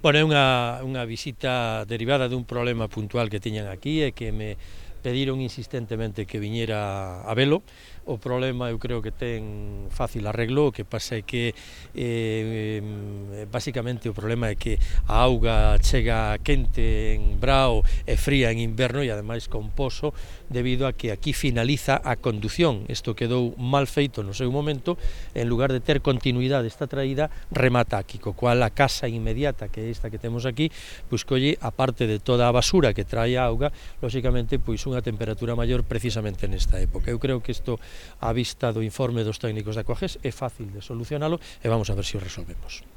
Bueno, é unha visita derivada dun problema puntual que tiñan aquí e que me pediron insistentemente que viñera a velo. O problema eu creo que ten fácil arreglo, o que pasa é que basicamente o problema é que a auga chega quente en brao e fría en inverno e ademais con pozo debido a que aquí finaliza a condución. Isto quedou mal feito no seu momento, en lugar de ter continuidade esta traída, remata aquí, co cual a casa inmediata, que é esta que temos aquí, pois colle, aparte de toda a basura que trae a auga, lóxicamente pois unha temperatura maior precisamente nesta época. Eu creo que isto, á vista do informe dos técnicos da Coages, é fácil de solucionalo e vamos a ver se o resolvemos.